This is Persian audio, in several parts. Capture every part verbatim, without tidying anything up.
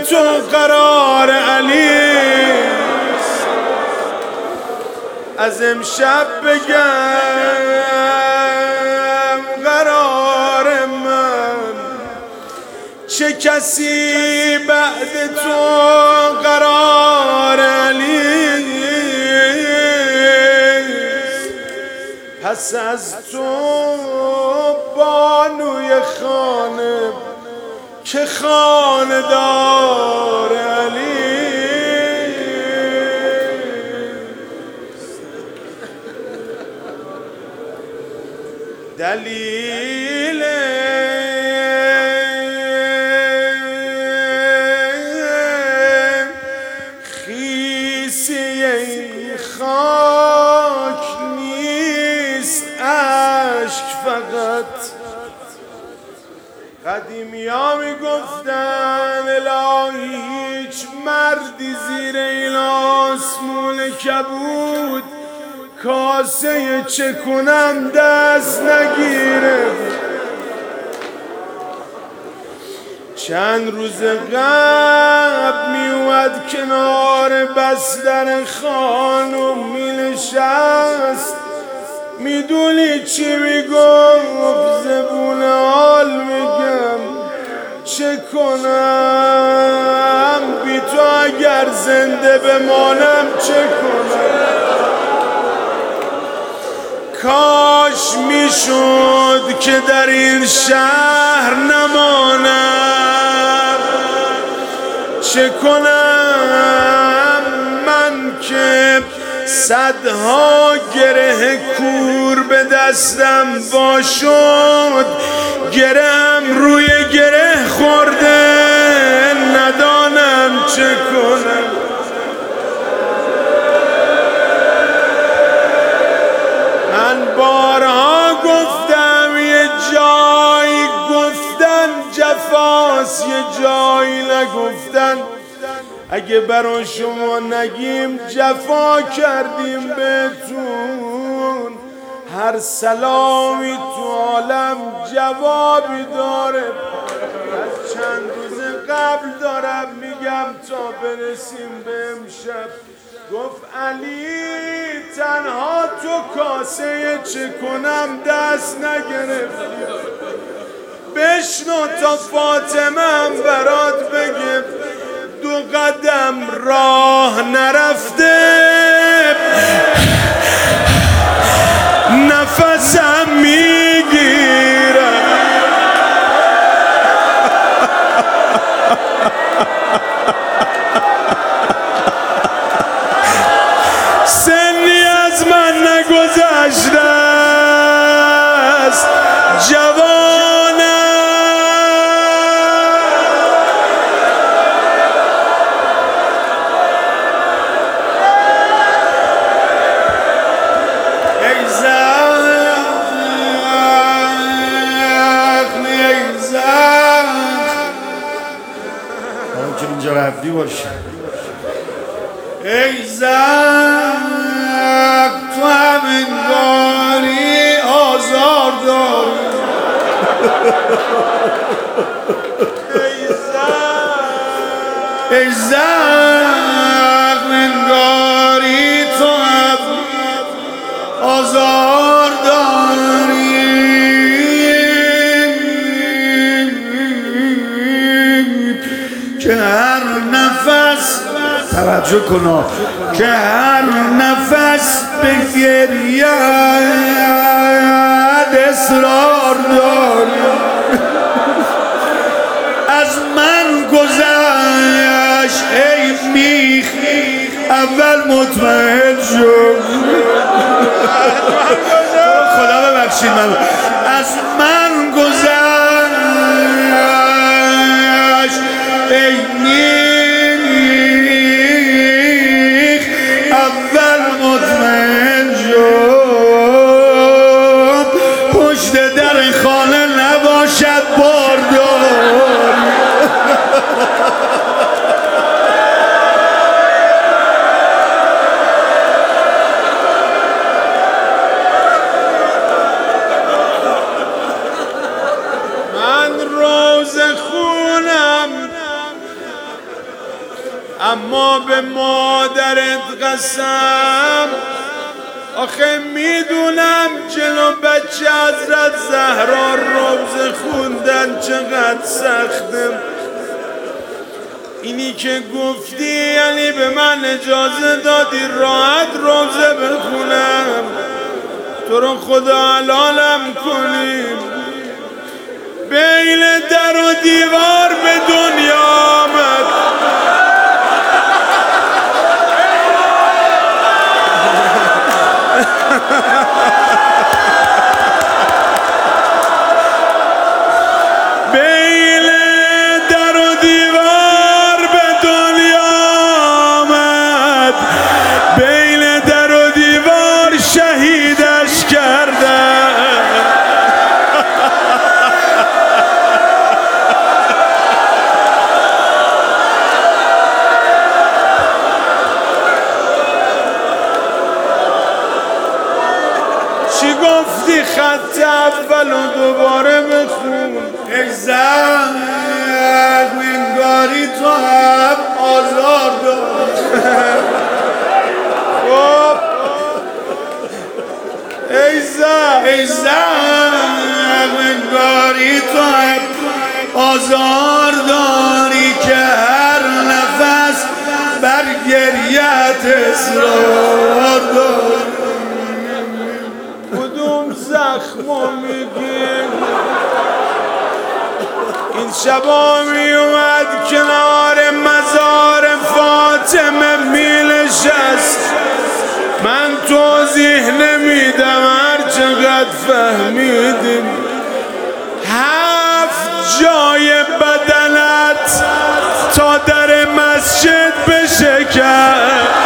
تو قرار علی، از امشب بگم قرار من، چه کسی بعد تو قرار علی، پس از تو بانوی خانه که خانه دار علی. دلیل خیسی این خاک نیست اشک فقط. قدیمی ها می گفتن الهی هیچ مردی زیر این آسمون کبود کاسه چه کنم دست نگیره. چند روز قبل می اومد کنار بستر خانم می نشست، میدونی چی میگفت؟ زبون حال میگم چه کنم بی تو اگر زنده بمانم چه کنم. کاش میشد که در این شهر نمانم، چه کنم من که صدها گره کور به دستم وا شد، گره‌ام روی گره خورده ندانم چه کنم. من بارها گفتم یه جایی گفتن جفاست، یه جایی نگفتن. اگه برای شما نگیم جفا کردیم بهتون. هر سلامی تو عالم جوابی داره. از چند روز قبل دارم میگم تا برسیم به امشب. گفت علی تنها تو کاسه چه کنم دست نگرفتی. بشنو تا فاطمه برات بگه دو قدم راه نرفته نفسم میگیرم. سنی از من نگذشته است، جوانم ای زخم ای زخم که اینجا رفتی باشه. ای زخم تو همینگاری آزار داری. ای زخم ای زخم انگاری تو هم آزار داری. که هر نفس توجه کنا که هر نفس به گریه اصرار داری. از من گذشت ای میخ اول مطمئن شد. خدا ببخشید من از من گذشت ای میخ اول مطمئن شد. پشت در خانه نباشد باردار. برسم. آخه میدونم جلو بچه حضرت زهرا روزه خوندن چقدر سختم. اینی که گفتی یعنی به من اجازه دادی راحت روزه بخونم. تو رو خدا حلالم کنی. بین در و دیوار به دنیا آمد. بین در و دیوار به دنیا آمد. بین در و دیوار شهیدش کرده. چی گفتی خط اول و دوباره بخون. ای زن انگاری تو هم آزار دار. خب ای زن ای زن انگاری تو هم آزار داری که هر نفس بر گریت اصرار داری. کدوم زخمو میگی؟ این شبا میومد کنار مزار فاطمه میلشست. من توضیح نمیدم هر چقدر فهمیدیم. هفت جای بدنت تا در مسجد بشکست.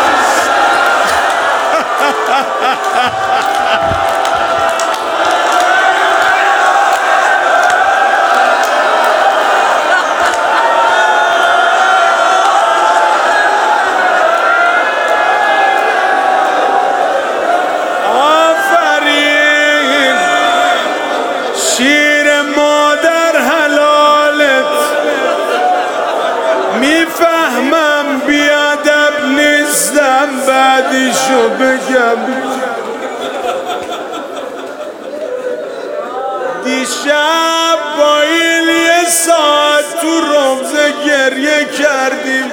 شیر مادر حلالت. میفهمم بیادب نیستم بعدیشو بگم. دیشب با این یه ساعت تو روزه گریه کردیم.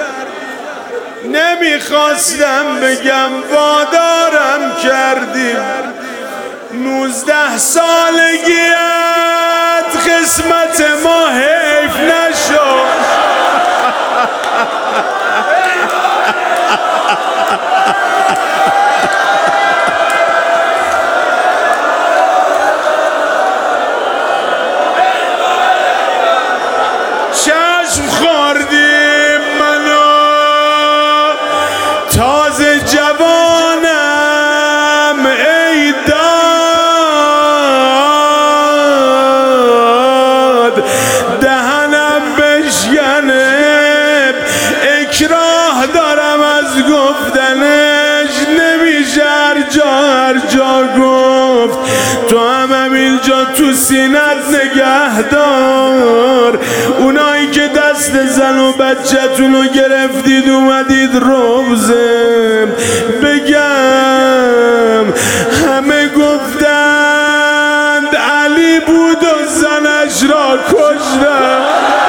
نمیخواستم بگم وادارم کردیم. نوزده سالگیت قسمت ما حیف نشد. چشم خوردیم منو تازه جوانم. ای داد دهنم بشکنه. اکراه دارم از گفتنش. نمیشه هر جا هر جا گفت. تو هم همینجا تو سینت نگه دار. اونایی که دست زن و بچه‌تونو گرفتید اومدید روزه بگم. همه گفتند علی بود و زنش را کشتن.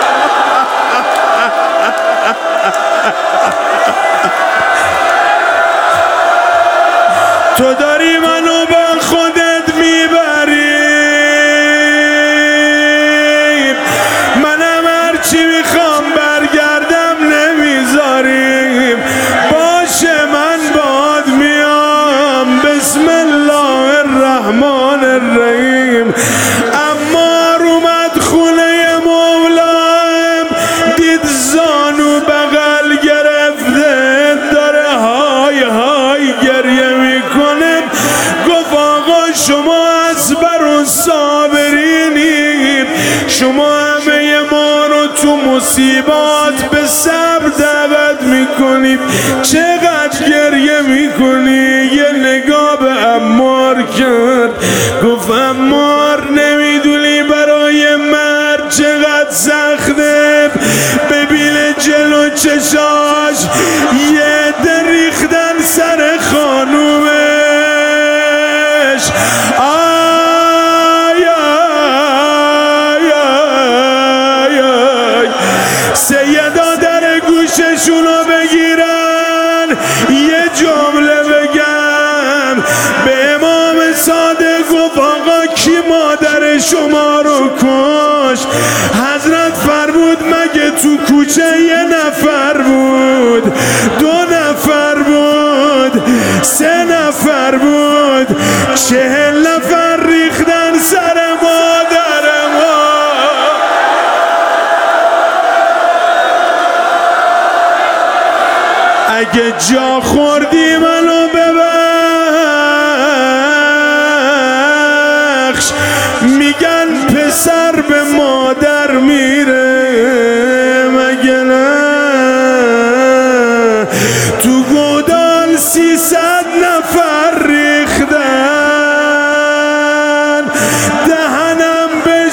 تو داری منو به خودت میبری. منم هرچی میخوام برگردم نمیذاریم. باشه من باد میام. بسم الله الرحمن الرحیم. اما اومد خونه مولام. دید زانو بغل گرفته داره های های گریه میکنه. گفت آقا شما اصبر و صابرینی. شما همه ما رو تو مصیبات به صبر دعوت میکنید. چقدر گریه میکنی؟ یه نگاه به عمار کرد. گفت عمار نمیدونی برای مرد چقدر سخته. ببین جلو چشاش یه در ریختن سر شما رو کش. حضرت فرمود مگه تو کوچه یه نفر بود، دو نفر بود، سه نفر بود، چهل نفر ریختن سر مادر ما. اگه جا خوردی منو ببخش، میگن پسر به مادر میره، مگه نه؟ تو گودال سیصد نفر ریختن، دهنم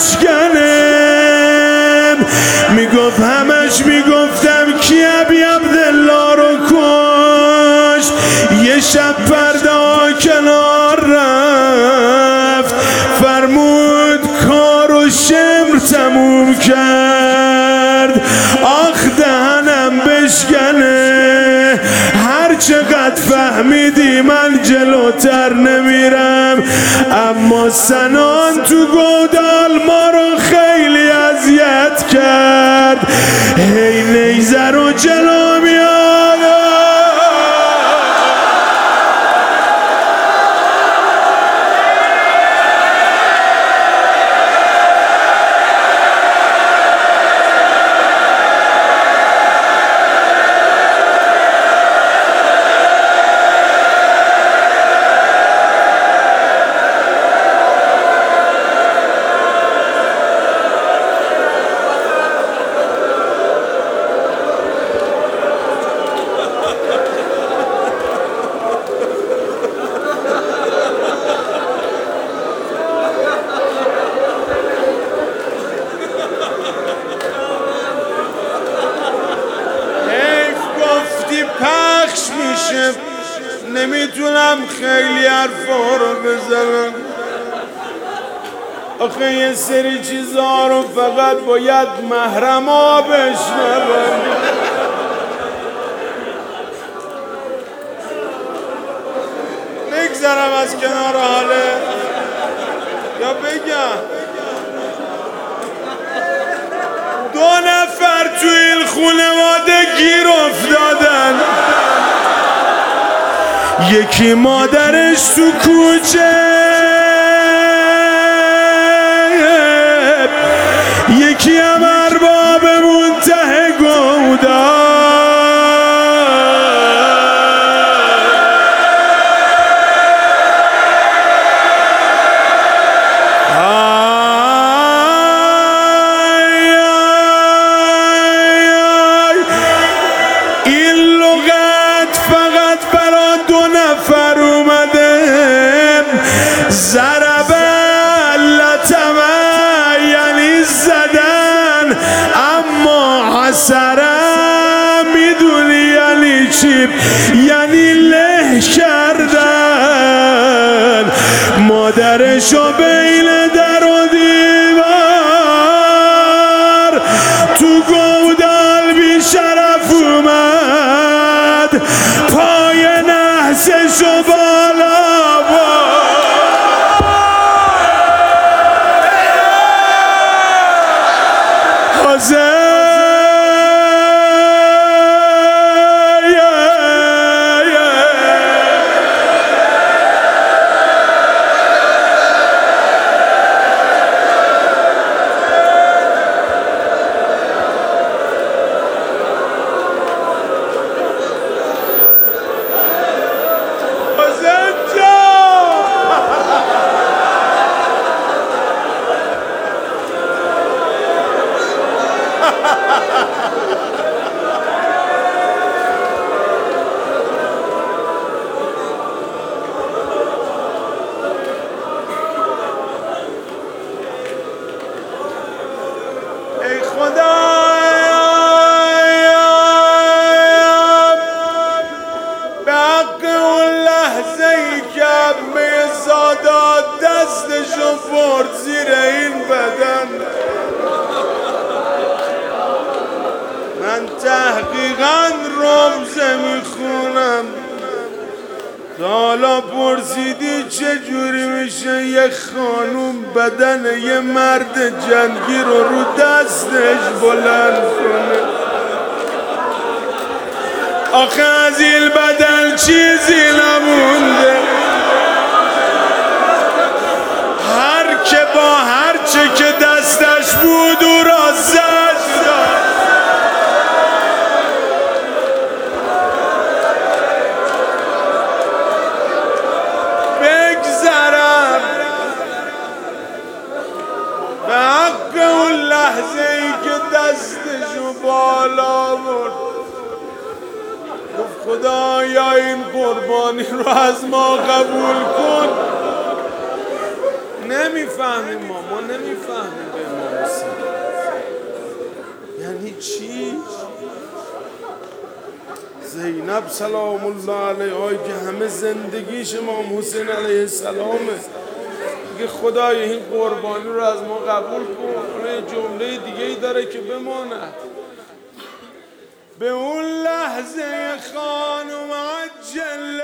بشکنم. میگفت همش میگفتم کی ابی عبدالله رو کشت. یه شب پرده ها کنار رفت، فرمود کار و شمر تموم کرد. آخ دهنم بشکنه، هر چقدر فهمیدی من جلوتر نمیرم. اما سنان تو گودال ما رو خیلی اذیت کرد. هی نیزه رو جلو میاد. پخش میشه، نمیتونم خیلی حرفا رو بزنم. آخه یه سری چیزا رو فقط باید محرما بشنون. نگذرم از کنار حاله یا بگم دو نفر تو این خانواده گیر افتادن. یکی مادرش تو کوچه، یکی هم ارباب منتهی گودال. نفر اومده ضرب لطمه یعنی زدن، اما حسره میدونی یعنی چی؟ یعنی له کردن. مادرشو بین در و دیوار تو گودال بی شرف اومد، پای نحسشو بالا حسین. حالا پرسیدی چجوری میشه یه خانوم بدن یه مرد جنگی رو رو دستش بلند کنه؟ آخه از این بدن چیزی نمونده، هر که با هر چه که دستش بود او را زد داد. بگذرم به حق اون لحظه ای که دستشو بالا برد گفت خدایا این قربانی رو از ما قبول کن. نمیفهمیم ما ما نمیفهمیم به امام حسین یعنی چی؟ زینب سلام الله علیها که همه زندگیش امام حسین علیه السلامه، میگه خدای این قربانی رو از ما قبول کن. یه جمله دیگه ای داره که بماند، به اون لحظه خانم عجل